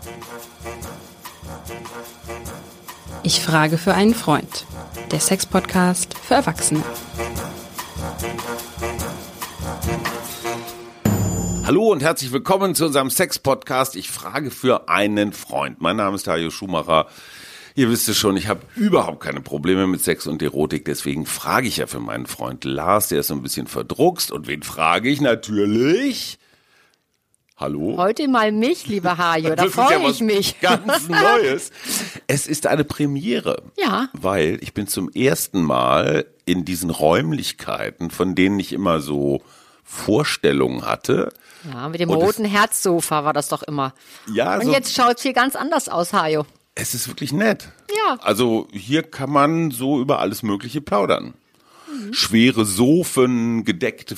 Ich frage für einen Freund. Der Sex-Podcast für Erwachsene. Hallo und herzlich willkommen zu unserem Sex-Podcast. Ich frage für einen Freund. Mein Name ist Hajo Schumacher. Ihr wisst es schon, ich habe überhaupt keine Probleme mit Sex und Erotik. Deswegen frage ich ja für meinen Freund Lars. Der ist so ein bisschen verdruckst. Und wen frage ich? Natürlich... Hallo? Heute mal mich, lieber Hajo, da freue ich mich. Ganz Neues. Es ist eine Premiere. Ja. Weil ich bin zum ersten Mal in diesen Räumlichkeiten, von denen ich immer so Vorstellungen hatte. Ja, mit dem roten Herzsofa war das doch immer. Ja. Und jetzt schaut es hier ganz anders aus, Hajo. Es ist wirklich nett. Ja. Also hier kann man so über alles Mögliche plaudern. Schwere Sofen, gedeckte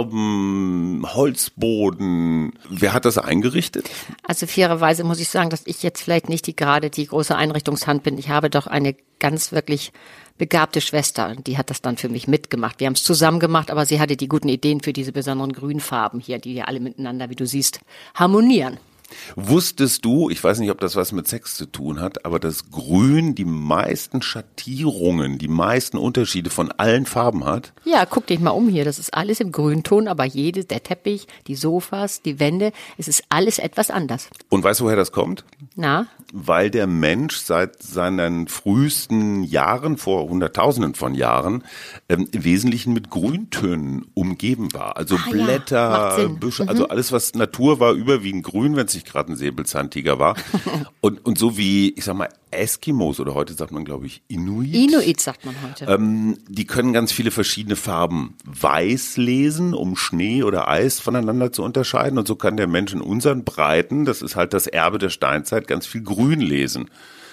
Farben, Holzboden. Wer hat das eingerichtet? Also fairerweise muss ich sagen, dass ich jetzt vielleicht nicht die große Einrichtungshand bin. Ich habe doch eine ganz wirklich begabte Schwester, die hat das dann für mich mitgemacht. Wir haben es zusammen gemacht, aber sie hatte die guten Ideen für diese besonderen Grünfarben hier, die ja alle miteinander, wie du siehst, harmonieren. Wusstest du, ich weiß nicht, ob das was mit Sex zu tun hat, aber dass Grün die meisten Schattierungen, die meisten Unterschiede von allen Farben hat? Ja, guck dich mal um hier. Das ist alles im Grünton, aber der Teppich, die Sofas, die Wände, es ist alles etwas anders. Und weißt du, woher das kommt? Na? Weil der Mensch seit seinen frühesten Jahren, vor Hunderttausenden von Jahren, im Wesentlichen mit Grüntönen umgeben war. Also Blätter, Büsche, also alles, was Natur war, überwiegend grün, wenn es nicht gerade ein Säbelzahntiger war. und so wie, ich sag mal, Eskimos oder heute sagt man, glaube ich, Inuit. Inuit sagt man heute. Die können ganz viele verschiedene Farben weiß lesen, um Schnee oder Eis voneinander zu unterscheiden. Und so kann der Mensch in unseren Breiten, das ist halt das Erbe der Steinzeit, ganz viel Grün lesen.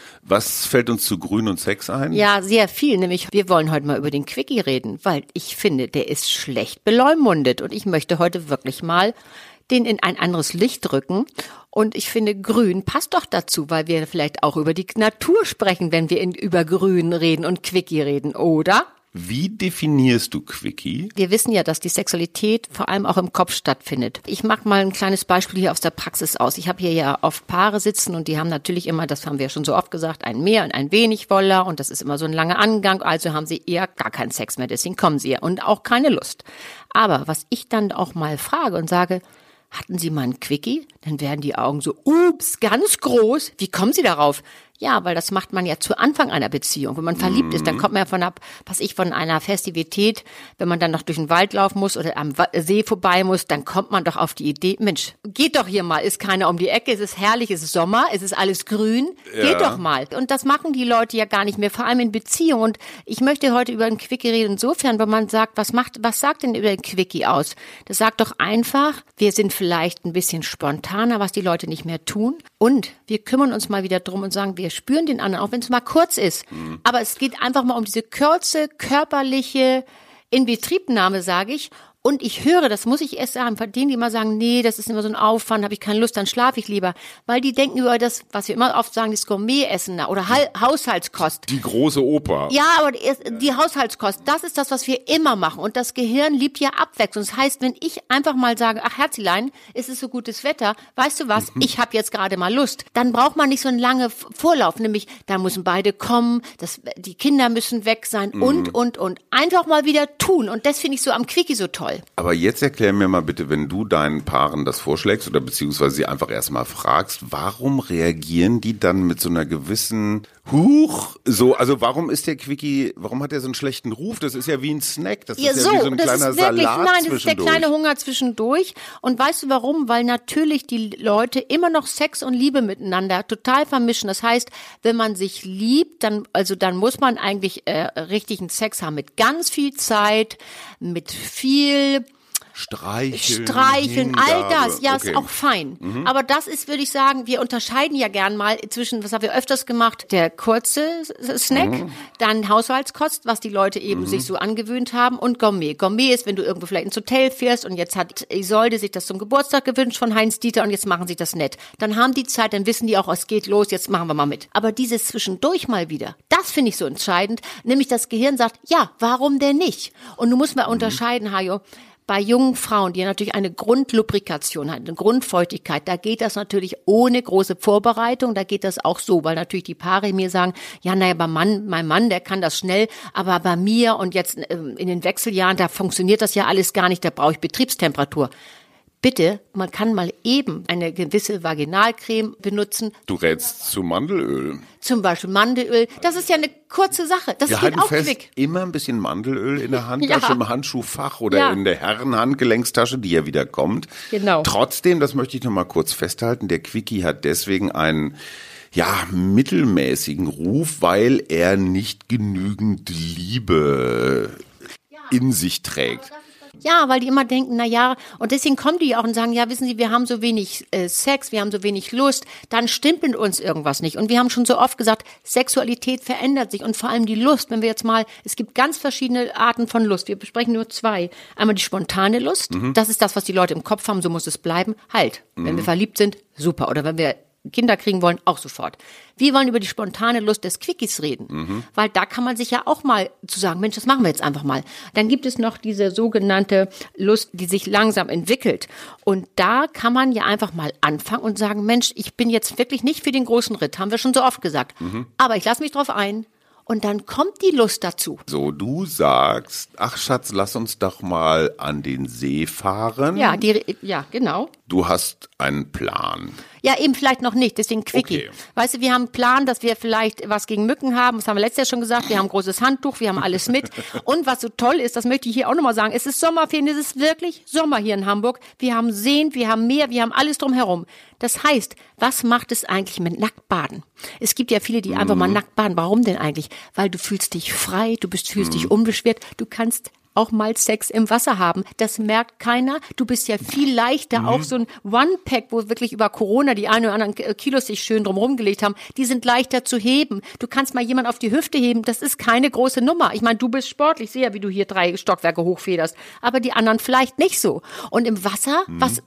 Was fällt uns zu Grün und Sex ein? Ja, sehr viel. Nämlich, wir wollen heute mal über den Quickie reden, weil ich finde, der ist schlecht beleumundet. Und ich möchte heute wirklich mal den in ein anderes Licht rücken. Und ich finde, Grün passt doch dazu, weil wir vielleicht auch über die Natur sprechen, wenn wir über Grün reden und Quickie reden, oder? Wie definierst du Quickie? Wir wissen ja, dass die Sexualität vor allem auch im Kopf stattfindet. Ich mache mal ein kleines Beispiel hier aus der Praxis aus. Ich habe hier ja oft Paare sitzen und die haben natürlich immer, das haben wir ja schon so oft gesagt, ein Mehr und ein wenig Woller und das ist immer so ein langer Angang, also haben sie eher gar keinen Sex mehr, deswegen kommen sie ja und auch keine Lust. Aber was ich dann auch mal frage und sage, hatten Sie mal einen Quickie? Dann werden die Augen so, ups, ganz groß. Wie kommen Sie darauf? Ja, weil das macht man ja zu Anfang einer Beziehung. Wenn man verliebt ist, dann kommt man ja von einer Festivität, wenn man dann noch durch den Wald laufen muss oder am See vorbei muss, dann kommt man doch auf die Idee, Mensch, geht doch hier mal, ist keiner um die Ecke, es ist herrlich, es ist Sommer, es ist alles grün, geht doch mal. Und das machen die Leute ja gar nicht mehr, vor allem in Beziehungen. Und ich möchte heute über einen Quickie reden, insofern, wenn man sagt, was sagt denn über den Quickie aus? Das sagt doch einfach, wir sind vielleicht ein bisschen spontaner, was die Leute nicht mehr tun. Und wir kümmern uns mal wieder drum und sagen, wir spüren den anderen, auch wenn es mal kurz ist. Aber es geht einfach mal um diese kurze, körperliche Inbetriebnahme, sage ich. Und ich höre, das muss ich erst sagen, von denen, die immer sagen, nee, das ist immer so ein Aufwand, habe ich keine Lust, dann schlafe ich lieber. Weil die denken über das, was wir immer oft sagen, das Gourmet-Essen oder Haushaltskost. Die große Oper. Ja, aber die Haushaltskost, das ist das, was wir immer machen. Und das Gehirn liebt ja Abwechslung. Das heißt, wenn ich einfach mal sage, ach Herzilein, es ist so gutes Wetter, weißt du was, ich habe jetzt gerade mal Lust, dann braucht man nicht so einen langen Vorlauf. Nämlich, da müssen beide kommen, die Kinder müssen weg sein und. Einfach mal wieder tun. Und das finde ich so am Quickie so toll. Aber jetzt erklär mir mal bitte, wenn du deinen Paaren das vorschlägst oder beziehungsweise sie einfach erstmal fragst, warum reagieren die dann mit so einer gewissen also warum ist der Quickie, warum hat der so einen schlechten Ruf? Das ist ja wie ein Snack, das ist ja wie so ein kleiner Salat das ist der kleine Hunger zwischendurch. Und weißt du warum? Weil natürlich die Leute immer noch Sex und Liebe miteinander total vermischen. Das heißt, wenn man sich liebt, dann muss man eigentlich richtigen Sex haben mit ganz viel Zeit, mit viel Streicheln, all das, ja, okay. Ist auch fein. Aber das ist, würde ich sagen, wir unterscheiden ja gern mal zwischen, was haben wir öfters gemacht, der kurze Snack, dann Haushaltskost, was die Leute eben sich so angewöhnt haben, und Gourmet. Gourmet ist, wenn du irgendwo vielleicht ins Hotel fährst und jetzt hat Isolde sich das zum Geburtstag gewünscht von Heinz Dieter und jetzt machen sie das nett. Dann haben die Zeit, dann wissen die auch, es geht los, jetzt machen wir mal mit. Aber dieses zwischendurch mal wieder, das finde ich so entscheidend, nämlich das Gehirn sagt, ja, warum denn nicht? Und du musst mal unterscheiden, Hajo, Bei jungen Frauen, die natürlich eine Grundlubrikation haben, eine Grundfeuchtigkeit, da geht das natürlich ohne große Vorbereitung, da geht das auch so, weil natürlich die Paare mir sagen, ja, naja, mein Mann, der kann das schnell, aber bei mir und jetzt in den Wechseljahren, da funktioniert das ja alles gar nicht, da brauche ich Betriebstemperatur. Bitte, man kann mal eben eine gewisse Vaginalcreme benutzen. Du rätst zu Mandelöl. Zum Beispiel Mandelöl. Das ist ja eine kurze Sache. Das geht auch quick. Immer ein bisschen Mandelöl in der Handtasche, im Handschuhfach oder in der Herrenhandgelenktasche, die ja wieder kommt. Genau. Trotzdem, das möchte ich noch mal kurz festhalten, der Quickie hat deswegen einen mittelmäßigen Ruf, weil er nicht genügend Liebe in sich trägt. Ja, weil die immer denken, na ja, und deswegen kommen die auch und sagen, ja, wissen Sie, wir haben so wenig Sex, wir haben so wenig Lust, dann stimmt mit uns irgendwas nicht. Und wir haben schon so oft gesagt, Sexualität verändert sich und vor allem die Lust, wenn wir jetzt mal, es gibt ganz verschiedene Arten von Lust, wir besprechen nur 2. Einmal die spontane Lust, das ist das, was die Leute im Kopf haben, so muss es bleiben, halt. Wenn wir verliebt sind, super. Oder wenn wir Kinder kriegen wollen, auch sofort. Wir wollen über die spontane Lust des Quickies reden, weil da kann man sich ja auch mal zu sagen, Mensch, das machen wir jetzt einfach mal. Dann gibt es noch diese sogenannte Lust, die sich langsam entwickelt. Und da kann man ja einfach mal anfangen und sagen, Mensch, ich bin jetzt wirklich nicht für den großen Ritt, haben wir schon so oft gesagt. Aber ich lasse mich drauf ein. Und dann kommt die Lust dazu. So, du sagst, ach Schatz, lass uns doch mal an den See fahren. Ja, genau. Du hast einen Plan. Ja, eben vielleicht noch nicht, deswegen Quickie. Okay. Weißt du, wir haben einen Plan, dass wir vielleicht was gegen Mücken haben, das haben wir letztes Jahr schon gesagt, wir haben ein großes Handtuch, wir haben alles mit. Und was so toll ist, das möchte ich hier auch nochmal sagen, es ist Sommerferien, es ist wirklich Sommer hier in Hamburg. Wir haben Seen, wir haben Meer, wir haben alles drumherum. Das heißt, was macht es eigentlich mit Nacktbaden? Es gibt ja viele, die einfach mal nackt baden. Warum denn eigentlich? Weil du fühlst dich frei, fühlst dich unbeschwert, du kannst auch mal Sex im Wasser haben. Das merkt keiner. Du bist ja viel leichter. Auch so ein One-Pack, wo wirklich über Corona die ein oder anderen Kilos sich schön drumherum gelegt haben, die sind leichter zu heben. Du kannst mal jemand auf die Hüfte heben. Das ist keine große Nummer. Ich meine, du bist sportlich. Ich sehe ja, wie du hier 3 Stockwerke hochfederst. Aber die anderen vielleicht nicht so. Und im Wasser,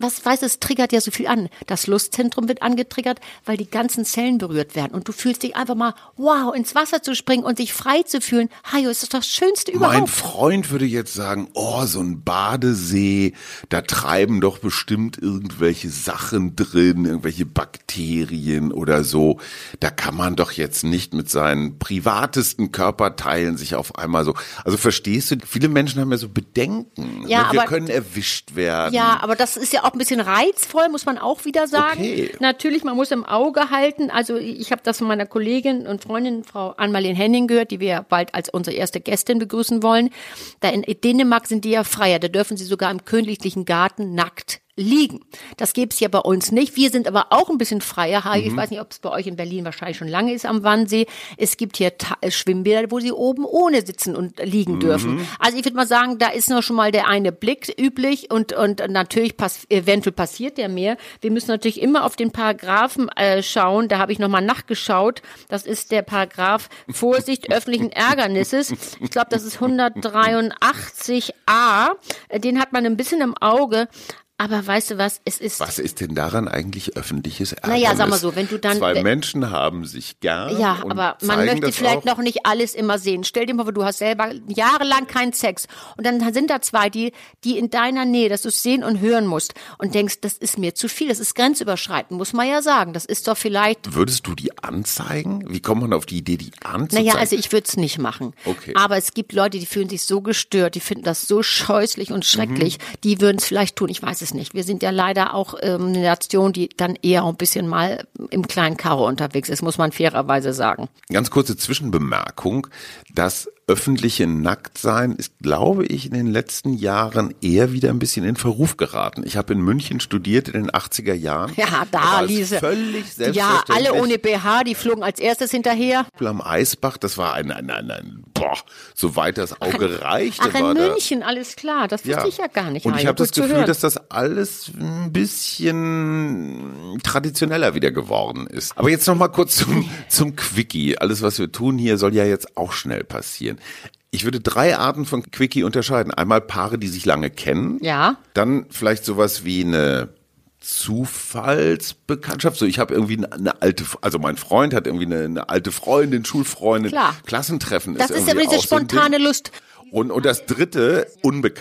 es triggert ja so viel an. Das Lustzentrum wird angetriggert, weil die ganzen Zellen berührt werden. Und du fühlst dich einfach mal, wow, ins Wasser zu springen und dich frei zu fühlen. Hajo, ist das Schönste überhaupt. Mein Freund würde jetzt sagen, oh, so ein Badesee, da treiben doch bestimmt irgendwelche Sachen drin, irgendwelche Bakterien oder so. Da kann man doch jetzt nicht mit seinen privatesten Körperteilen sich auf einmal so, also verstehst du, viele Menschen haben ja so Bedenken. Ja, wir können erwischt werden. Ja, aber das ist ja auch ein bisschen reizvoll, muss man auch wieder sagen. Okay. Natürlich, man muss im Auge halten, also ich habe das von meiner Kollegin und Freundin, Frau Ann-Marlene Henning, gehört, die wir ja bald als unsere erste Gästin begrüßen wollen. Da in Dänemark sind die ja freier, da dürfen sie sogar im königlichen Garten nackt liegen. Das gibt's ja bei uns nicht. Wir sind aber auch ein bisschen freier. Ich weiß nicht, ob es bei euch in Berlin wahrscheinlich schon lange ist am Wannsee. Es gibt hier Schwimmbäder, wo sie oben ohne sitzen und liegen dürfen. Also ich würde mal sagen, da ist noch schon mal der eine Blick üblich und natürlich eventuell passiert der mehr. Wir müssen natürlich immer auf den Paragraphen schauen. Da habe ich noch mal nachgeschaut. Das ist der Paragraph Vorsicht öffentlichen Ärgernisses. Ich glaube, das ist 183a. Den hat man ein bisschen im Auge. Aber weißt du was, es ist... Was ist denn daran eigentlich öffentliches Ärgernis? Naja, sag mal so, wenn du dann... 2 Menschen haben sich gern. Ja, aber man möchte vielleicht noch nicht alles immer sehen. Stell dir mal vor, du hast selber jahrelang keinen Sex. Und dann sind da 2, die in deiner Nähe, dass du es sehen und hören musst. Und denkst, das ist mir zu viel, das ist grenzüberschreitend, muss man ja sagen. Das ist doch vielleicht... Würdest du die anzeigen? Wie kommt man auf die Idee, die anzuzeigen? Naja, also ich würde es nicht machen. Okay. Aber es gibt Leute, die fühlen sich so gestört, die finden das so scheußlich und schrecklich. Die würden es vielleicht tun, ich weiß es nicht. Wir sind ja leider auch eine Nation, die dann eher ein bisschen mal im kleinen Karo unterwegs ist, muss man fairerweise sagen. Ganz kurze Zwischenbemerkung, das öffentliche Nacktsein ist, glaube ich, in den letzten Jahren eher wieder ein bisschen in Verruf geraten. Ich habe in München studiert in den 80er Jahren. Ja, da Lise. Völlig selbstverständlich. Ja, alle ohne BH, die flogen als erstes hinterher. Am Eisbach, das war ein soweit das Auge reichte. Ach, in München, alles klar, das wusste ich ja gar nicht. Und ich habe das Gefühl, dass das alles ein bisschen traditioneller wieder geworden ist. Aber jetzt noch mal kurz zum Quickie. Alles, was wir tun hier, soll ja jetzt auch schnell passieren. Ich würde 3 Arten von Quickie unterscheiden. Einmal Paare, die sich lange kennen. Ja. Dann vielleicht sowas wie eine Zufallsbekanntschaft. So, ich habe irgendwie eine alte, also mein Freund hat irgendwie eine alte Freundin, Schulfreundin. Klar. Klassentreffen das ist ja diese spontane Lust. Und das 3, unbekannt.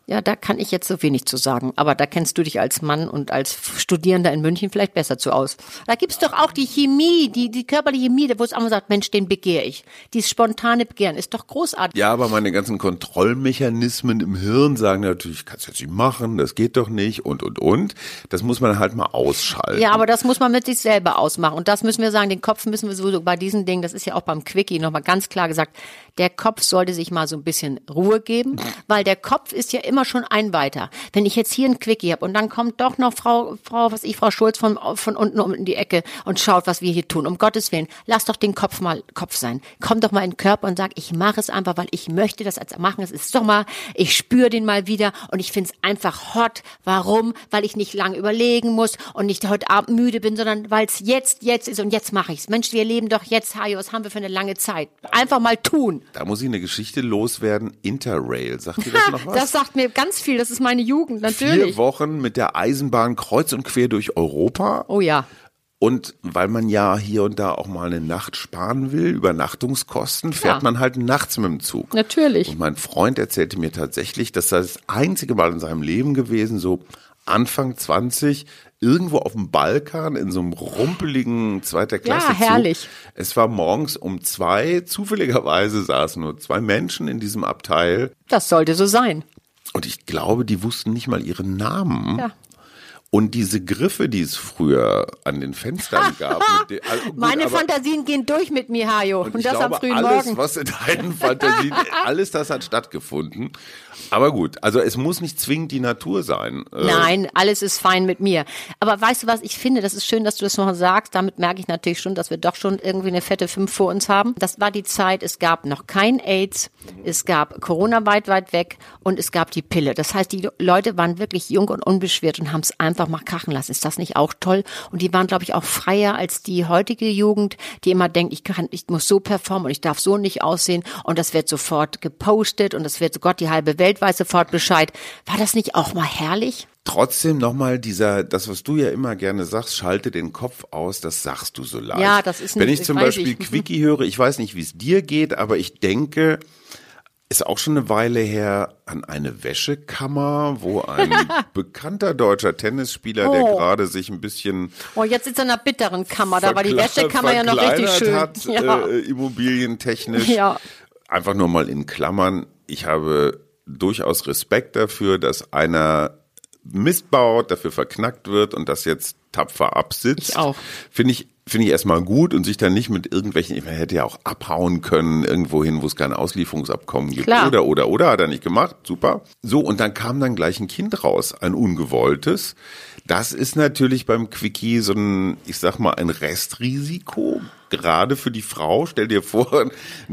Ja, da kann ich jetzt so wenig zu sagen. Aber da kennst du dich als Mann und als Studierender in München vielleicht besser zu aus. Da gibt's doch auch die Chemie, die körperliche Chemie, wo es auch mal sagt, Mensch, den begehre ich. Dieses spontane Begehren ist doch großartig. Ja, aber meine ganzen Kontrollmechanismen im Hirn sagen natürlich, kannst du jetzt nicht machen, das geht doch nicht und. Das muss man halt mal ausschalten. Ja, aber das muss man mit sich selber ausmachen. Und das müssen wir sagen, den Kopf müssen wir sowieso bei diesen Dingen, das ist ja auch beim Quickie nochmal ganz klar gesagt, der Kopf sollte sich mal so ein bisschen Ruhe geben, weil der Kopf ist ja immer schon ein weiter. Wenn ich jetzt hier einen Quickie habe und dann kommt doch noch Frau Schulz von unten um die Ecke und schaut, was wir hier tun. Um Gottes Willen, lass doch den Kopf mal Kopf sein. Komm doch mal in den Körper und sag, ich mache es einfach, weil ich möchte das jetzt machen. Es ist Sommer, ich spüre den mal wieder und ich finde es einfach hot. Warum? Weil ich nicht lange überlegen muss und nicht heute Abend müde bin, sondern weil es jetzt ist und jetzt mache ich es. Mensch, wir leben doch jetzt, Hajo, was haben wir für eine lange Zeit? Einfach mal tun. Da muss ich eine Geschichte loswerden. Interrail, sagt dir das noch was? Das sagt mir ganz viel, das ist meine Jugend, natürlich. 4 Wochen mit der Eisenbahn kreuz und quer durch Europa. Oh ja. Und weil man ja hier und da auch mal eine Nacht sparen will, Übernachtungskosten, fährt man halt nachts mit dem Zug. Natürlich. Und mein Freund erzählte mir tatsächlich, dass das einzige Mal in seinem Leben gewesen, so Anfang 20, irgendwo auf dem Balkan in so einem rumpeligen zweiter Klasse Zug. Ja, herrlich. Es war morgens um 2, zufälligerweise saßen nur 2 Menschen in diesem Abteil. Das sollte so sein. Und ich glaube, die wussten nicht mal ihren Namen. Ja. Und diese Griffe, die es früher an den Fenstern gab. Meine Fantasien gehen durch mit mir, Hajo. Und das glaube, am frühen alles, Morgen. was in deinen Fantasien, alles das hat stattgefunden. Aber gut, also es muss nicht zwingend die Natur sein. Nein, alles ist fein mit mir. Aber weißt du was, ich finde, das ist schön, dass du das noch sagst. Damit merke ich natürlich schon, dass wir doch schon irgendwie eine fette 5 vor uns haben. Das war die Zeit, es gab noch kein AIDS, es gab Corona weit weg und es gab die Pille. Das heißt, die Leute waren wirklich jung und unbeschwert und haben es einfach mal krachen lassen. Ist das nicht auch toll? Und die waren, glaube ich, auch freier als die heutige Jugend, die immer denkt, ich muss so performen und ich darf so nicht aussehen und das wird sofort gepostet und das wird, Gott, die halbe Welt weiß sofort Bescheid. War das nicht auch mal herrlich? Trotzdem nochmal das, was du ja immer gerne sagst, schalte den Kopf aus, das sagst du so leicht. Ja, das ist nicht, wenn ich zum Beispiel Quickie höre, ich weiß nicht, wie es dir geht, aber ich denke, ist auch schon eine Weile her, an eine Wäschekammer, wo ein bekannter deutscher Tennisspieler, der gerade sich ein bisschen jetzt sitzt er in einer bitteren Kammer, da war die Wäschekammer ja noch richtig schön. Hat, immobilientechnisch. Ja. Einfach nur mal in Klammern, ich habe durchaus Respekt dafür, dass einer Mist baut, dafür verknackt wird und das jetzt tapfer absitzt. Ich auch. Finde ich erstmal gut und sich dann nicht mit irgendwelchen, man hätte ja auch abhauen können, irgendwo hin, wo es kein Auslieferungsabkommen gibt. Klar. Oder, hat er nicht gemacht, super. So, und dann kam dann gleich ein Kind raus, ein ungewolltes. Das ist natürlich beim Quickie so ein, ich sag mal, ein Restrisiko, gerade für die Frau. Stell dir vor,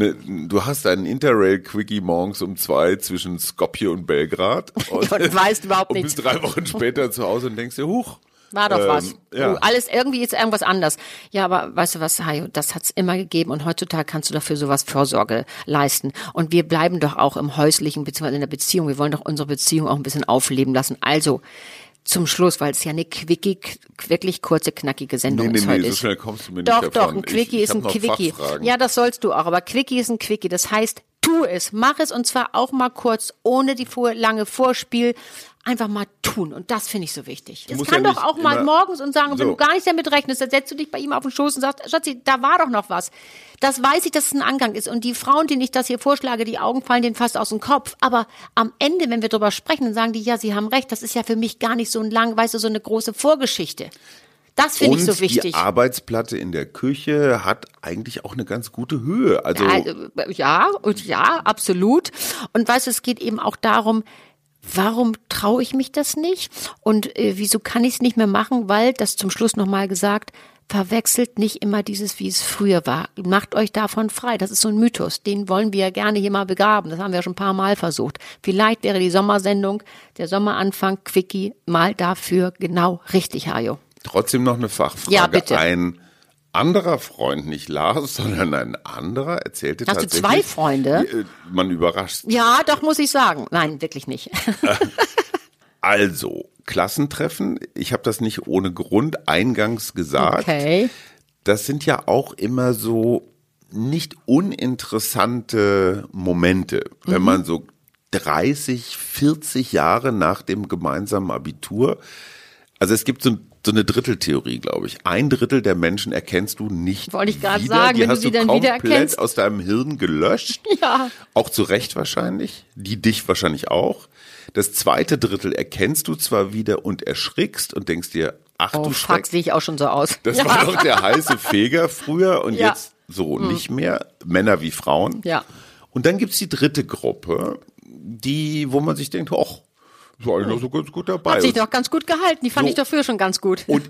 du hast einen Interrail-Quickie morgens um 2 zwischen Skopje und Belgrad. Und weißt überhaupt nichts. Und bist 3 Wochen später zu Hause und denkst dir, huch. War doch was. Ja. Irgendwie ist irgendwas anders. Ja, aber weißt du was, Hajo, das hat's immer gegeben und heutzutage kannst du dafür sowas Vorsorge leisten. Und wir bleiben doch auch im häuslichen bzw. in der Beziehung. Wir wollen doch unsere Beziehung auch ein bisschen aufleben lassen. Also zum Schluss, weil es ja eine wirklich kurze, knackige Sendung ist heute. So schnell kommst du mir nicht davon. Doch, ein Quickie ist ein Quickie. Ja, das sollst du auch, aber Quickie ist ein Quickie. Das heißt, tu es, mach es und zwar auch mal kurz, ohne die lange Vorspiel. Einfach mal tun. Und das finde ich so wichtig. Das kann doch auch mal morgens und sagen, wenn du gar nicht damit rechnest, dann setzt du dich bei ihm auf den Schoß und sagst, Schatzi, da war doch noch was. Das weiß ich, dass es ein Angang ist. Und die Frauen, denen ich das hier vorschlage, die Augen fallen denen fast aus dem Kopf. Aber am Ende, wenn wir drüber sprechen, dann sagen die, ja, sie haben recht. Das ist ja für mich gar nicht so ein so eine große Vorgeschichte. Das finde ich so wichtig. Die Arbeitsplatte in der Küche hat eigentlich auch eine ganz gute Höhe. Also ja, absolut. Und weißt du, es geht eben auch darum, warum traue ich mich das nicht? Und wieso kann ich es nicht mehr machen? Weil, das zum Schluss nochmal gesagt, verwechselt nicht immer dieses, wie es früher war. Macht euch davon frei. Das ist so ein Mythos. Den wollen wir ja gerne hier mal begraben. Das haben wir ja schon ein paar Mal versucht. Vielleicht wäre die Sommersendung, der Sommeranfang, Quickie, mal dafür genau richtig, Hajo. Trotzdem noch eine Fachfrage. Ja, bitte. Ein anderer Freund, nicht Lars, sondern ein anderer, erzählte tatsächlich. Hast du 2 Freunde? Man überrascht. Ja, doch, muss ich sagen. Nein, wirklich nicht. Also, Klassentreffen, ich habe das nicht ohne Grund eingangs gesagt. Okay. Das sind ja auch immer so nicht uninteressante Momente, wenn man so 30, 40 Jahre nach dem gemeinsamen Abitur. Also es gibt so eine Dritteltheorie, glaube ich. 1/3 der Menschen erkennst du nicht. Wollte ich gerade sagen, wenn du sie dann wieder erkennst. Die hast du komplett aus deinem Hirn gelöscht. Ja. Auch zu Recht wahrscheinlich. Die dich wahrscheinlich auch. Das 2. Drittel erkennst du zwar wieder und erschrickst und denkst dir, ach du Schreck. Fuck, sehe ich auch schon so aus. Das war doch der heiße Feger früher und jetzt so nicht mehr. Männer wie Frauen. Ja. Und dann gibt's die 3. Gruppe, wo man sich denkt, ach, ist eigentlich noch so ganz gut dabei. Hat sich doch ganz gut gehalten, die fand ich dafür schon ganz gut. Und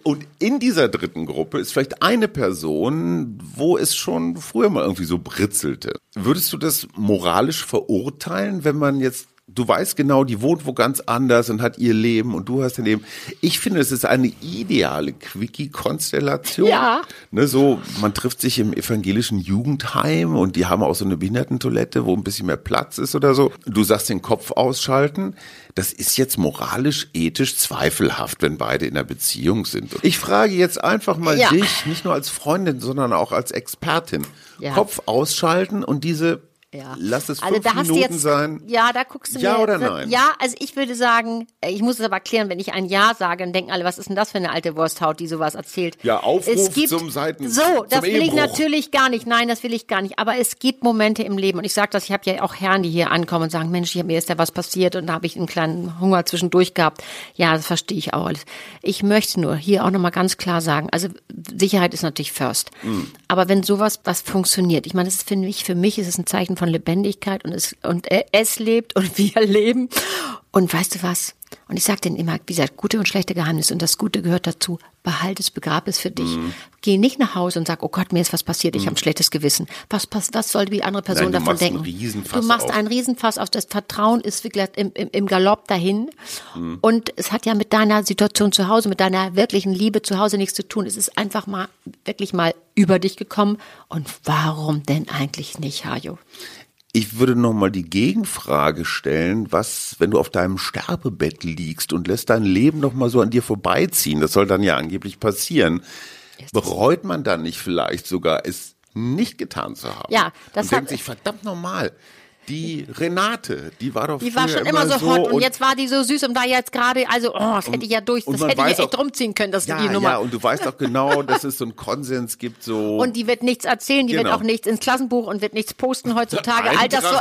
in dieser 3. Gruppe ist vielleicht eine Person, wo es schon früher mal irgendwie so britzelte. Würdest du das moralisch verurteilen, wenn man jetzt, du weißt genau, die wohnt wo ganz anders und hat ihr Leben und du hast dein Leben. Ich finde, es ist eine ideale Quickie-Konstellation. Ja. Ne, so, man trifft sich im evangelischen Jugendheim und die haben auch so eine Behindertentoilette, wo ein bisschen mehr Platz ist oder so. Du sagst den Kopf ausschalten. Das ist jetzt moralisch, ethisch zweifelhaft, wenn beide in einer Beziehung sind. Ich frage jetzt einfach mal dich, nicht nur als Freundin, sondern auch als Expertin. Ja. Kopf ausschalten und diese lass es 5 Minuten sein. Ja, da guckst du mir. Ja oder nein? Ja, also ich würde sagen, ich muss es aber erklären, wenn ich ein Ja sage, dann denken alle, was ist denn das für eine alte Wursthaut, die sowas erzählt. Ja, Aufruf zum Seiten. So, das will ich Ehebruch. natürlich gar nicht. Nein, das will ich gar nicht. Aber es gibt Momente im Leben und ich sage das, ich habe ja auch Herren, die hier ankommen und sagen, Mensch, mir ist ja was passiert und da habe ich einen kleinen Hunger zwischendurch gehabt. Ja, das verstehe ich auch alles. Ich möchte nur hier auch nochmal ganz klar sagen, also Sicherheit ist natürlich first. Aber wenn sowas was funktioniert, ich meine, das ist für mich ist es ein Zeichen von Lebendigkeit und es lebt und wir leben. Und weißt du was? Und ich sage denen immer, wie gesagt, gute und schlechte Geheimnisse und das Gute gehört dazu. Behalte es, begrab es für dich. Geh nicht nach Hause und sag, oh Gott, mir ist was passiert, ich habe ein schlechtes Gewissen. Was soll die andere Person davon denken? Du machst einen Riesenfass auf. Das Vertrauen ist wirklich im Galopp dahin. Und es hat ja mit deiner Situation zu Hause, mit deiner wirklichen Liebe zu Hause nichts zu tun. Es ist einfach mal, wirklich mal über dich gekommen. Und warum denn eigentlich nicht, Hajo? Ich würde nochmal die Gegenfrage stellen, wenn du auf deinem Sterbebett liegst und lässt dein Leben nochmal so an dir vorbeiziehen, das soll dann ja angeblich passieren, bereut man dann nicht vielleicht sogar, es nicht getan zu haben? Ja, das und denkt sich, verdammt normal, die Renate, die war doch Die war schon immer so hot und jetzt war die so süß und war jetzt gerade, also, das hätte ich ja das hätte ich ja echt rumziehen können, die Nummer. Ja, und du weißt doch genau, dass es so einen Konsens gibt, so. Und die wird nichts erzählen, die wird auch nichts ins Klassenbuch und wird nichts posten heutzutage. All das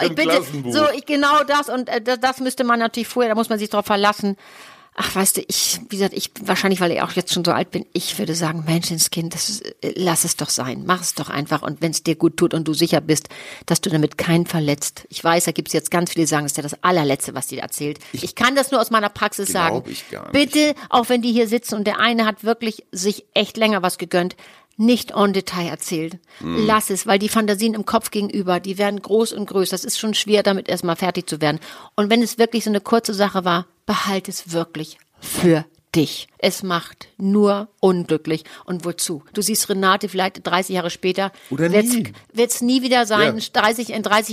genau das und das müsste man natürlich vorher, da muss man sich drauf verlassen. Ach, weißt du, wahrscheinlich, weil ich auch jetzt schon so alt bin, ich würde sagen, Menschenskind, lass es doch sein, mach es doch einfach und wenn es dir gut tut und du sicher bist, dass du damit keinen verletzt. Ich weiß, da gibt es jetzt ganz viele, die sagen, das ist ja das allerletzte, was die erzählt. Ich kann das nur aus meiner Praxis sagen. Ich gar nicht. Bitte, auch wenn die hier sitzen und der eine hat wirklich sich echt länger was gegönnt, nicht en Detail erzählt. Lass es, weil die Fantasien im Kopf gegenüber, die werden groß und größer. Das ist schon schwer, damit erstmal fertig zu werden. Und wenn es wirklich so eine kurze Sache war, behalte es wirklich für dich. Es macht nur unglücklich. Und wozu? Du siehst Renate vielleicht 30 Jahre später. Oder nie. Wird's nie wieder sein. Ja. In 30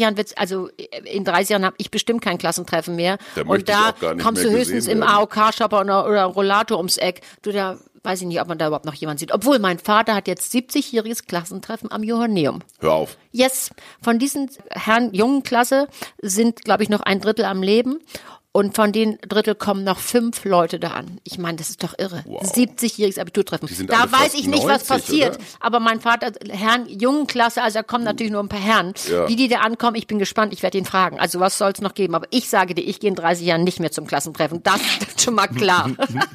Jahren habe ich bestimmt kein Klassentreffen mehr. Und da kommst du höchstens im AOK-Shopper oder Rollator ums Eck. Weiß ich nicht, ob man da überhaupt noch jemanden sieht. Obwohl, mein Vater hat jetzt 70-jähriges Klassentreffen am Johanneum. Hör auf. Yes. Von diesen Herren jungen Klasse sind, glaube ich, noch 1/3 am Leben. Und von den Drittel kommen noch 5 Leute da an. Ich meine, das ist doch irre. Wow. 70-jähriges Abiturtreffen. Da weiß ich nicht, 90, was passiert. Oder? Aber mein Vater, Herren, jungen Klasse, also da kommen natürlich nur ein paar Herren. Ja. Wie die da ankommen, ich bin gespannt, ich werde ihn fragen. Also was soll es noch geben? Aber ich sage dir, ich gehe in 30 Jahren nicht mehr zum Klassentreffen. Das ist schon mal klar.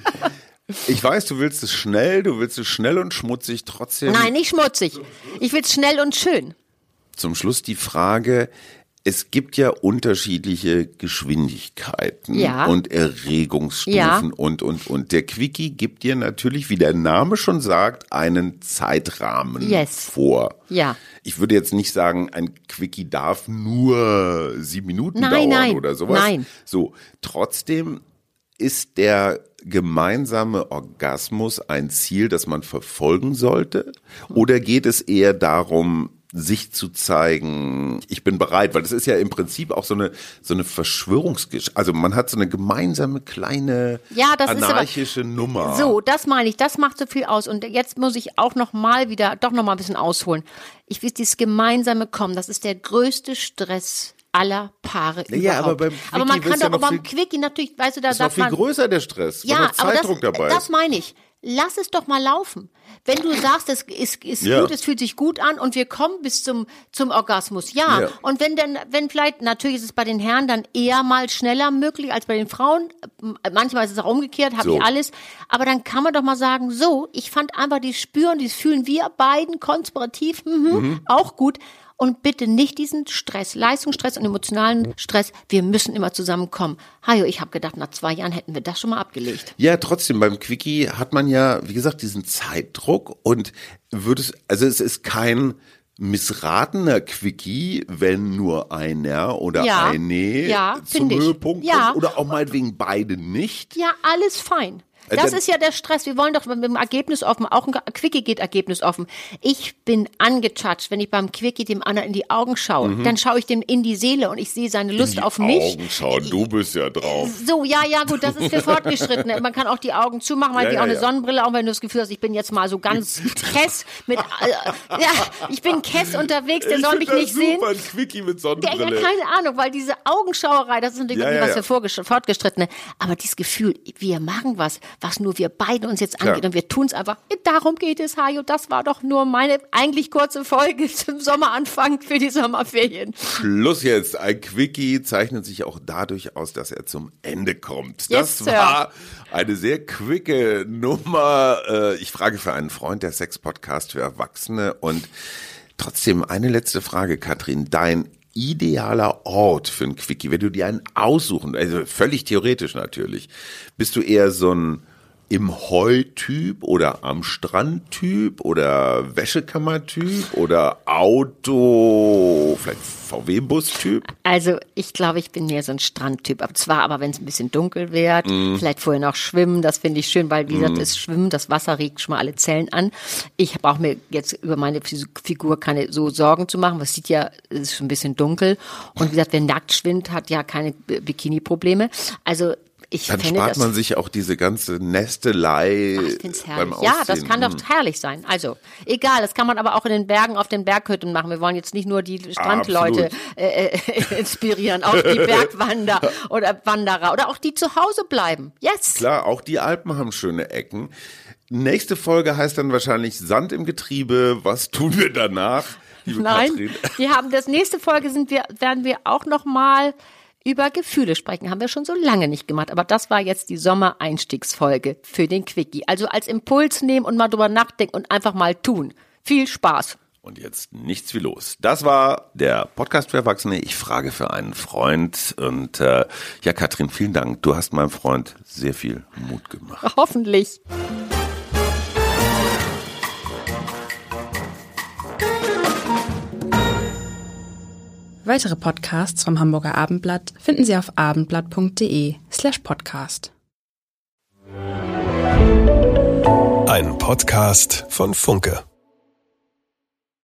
Ich weiß, du willst es schnell und schmutzig trotzdem. Nein, nicht schmutzig. Ich will es schnell und schön. Zum Schluss die Frage, es gibt ja unterschiedliche Geschwindigkeiten und Erregungsstufen und. Der Quickie gibt dir natürlich, wie der Name schon sagt, einen Zeitrahmen vor. Ja. Ich würde jetzt nicht sagen, ein Quickie darf nur 7 Minuten dauern oder sowas. Nein. So, trotzdem ist der gemeinsame Orgasmus ein Ziel, das man verfolgen sollte? Oder geht es eher darum, sich zu zeigen, ich bin bereit, weil das ist ja im Prinzip auch so eine Verschwörungsgeschichte. Also man hat so eine gemeinsame kleine anarchische Nummer. So, das meine ich, das macht so viel aus. Und jetzt muss ich auch noch mal ein bisschen ausholen. Ich will dieses gemeinsame Kommen, das ist der größte Stress aller Paare überhaupt. Aber man kann doch beim Quickie natürlich, weißt du, da sagt man... ist noch viel größer der Stress, ja, weil noch Zeitdruck dabei ist. Das meine ich. Lass es doch mal laufen. Wenn du sagst, es ist gut, es fühlt sich gut an und wir kommen bis zum Orgasmus, ja. Und wenn vielleicht, natürlich ist es bei den Herren dann eher mal schneller möglich als bei den Frauen. Manchmal ist es auch umgekehrt, habe ich alles. Aber dann kann man doch mal sagen, so, ich fand einfach dieses Spüren, dieses Fühlen wir beiden konspirativ, auch gut. Und bitte nicht diesen Stress, Leistungsstress und emotionalen Stress. Wir müssen immer zusammenkommen. Hajo, ich habe gedacht, nach 2 Jahren hätten wir das schon mal abgelegt. Ja, trotzdem, beim Quickie hat man ja, wie gesagt, diesen Zeitdruck und es ist kein missratener Quickie, wenn nur einer oder eine zum Höhepunkt kommt oder auch meinetwegen beide nicht. Ja, alles fein. Das ist ja der Stress. Wir wollen doch mit dem Ergebnis offen, auch ein Quickie geht Ergebnis offen. Ich bin angetatscht, wenn ich beim Quickie dem anderen in die Augen schaue. Dann schaue ich dem in die Seele und ich sehe seine Lust auf mich. Augen schauen, du bist ja drauf. So, ja, gut, das ist für Fortgeschrittene. Man kann auch die Augen zumachen, man hat auch eine Sonnenbrille, auch wenn du das Gefühl hast, ich bin jetzt mal so ganz kess mit, ich bin kess unterwegs, der soll mich nicht sehen. Ein Quickie mit Sonnenbrille. Ja, keine Ahnung, weil diese Augenschauerei, das ist natürlich was für Fortgeschrittene. Aber dieses Gefühl, wir machen was nur wir beide uns jetzt angeht und wir tun es einfach. Darum geht es, Hajo. Das war doch nur meine eigentlich kurze Folge zum Sommeranfang für die Sommerferien. Schluss jetzt. Ein Quickie zeichnet sich auch dadurch aus, dass er zum Ende kommt. Yes, das war eine sehr quicke Nummer. Ich frage für einen Freund, der Sex-Podcast für Erwachsene. Und trotzdem eine letzte Frage, Katrin. Dein idealer Ort für ein Quickie, wenn du dir einen aussuchen, also völlig theoretisch natürlich, bist du eher so ein im Heu-Typ oder am Strand-Typ oder Wäschekammer-Typ oder Auto, vielleicht VW-Bus-Typ? Also ich glaube, ich bin mehr so ein Strand-Typ. Aber wenn es ein bisschen dunkel wird, vielleicht vorher noch schwimmen, das finde ich schön, weil wie gesagt, das Schwimmen, das Wasser regt schon mal alle Zellen an. Ich brauche mir jetzt über meine Figur keine so Sorgen zu machen, es ist schon ein bisschen dunkel. Und wie gesagt, wer nackt schwimmt, hat ja keine Bikini-Probleme. Also dann spart man sich auch diese ganze Nestelei beim Ausziehen. Ja, das kann doch herrlich sein. Also, egal, das kann man aber auch in den Bergen, auf den Berghütten machen. Wir wollen jetzt nicht nur die Strandleute inspirieren, auch die Bergwanderer oder Wanderer oder auch die zu Hause bleiben. Yes! Klar, auch die Alpen haben schöne Ecken. Nächste Folge heißt dann wahrscheinlich Sand im Getriebe. Was tun wir danach, liebe Katrin? Nächste Folge werden wir auch noch mal über Gefühle sprechen, haben wir schon so lange nicht gemacht, aber das war jetzt die Sommereinstiegsfolge für den Quickie. Also als Impuls nehmen und mal drüber nachdenken und einfach mal tun. Viel Spaß. Und jetzt nichts wie los. Das war der Podcast für Erwachsene. Ich frage für einen Freund. Und Katrin, vielen Dank. Du hast meinem Freund sehr viel Mut gemacht. Hoffentlich. Weitere Podcasts vom Hamburger Abendblatt finden Sie auf abendblatt.de/podcast. Ein Podcast von Funke.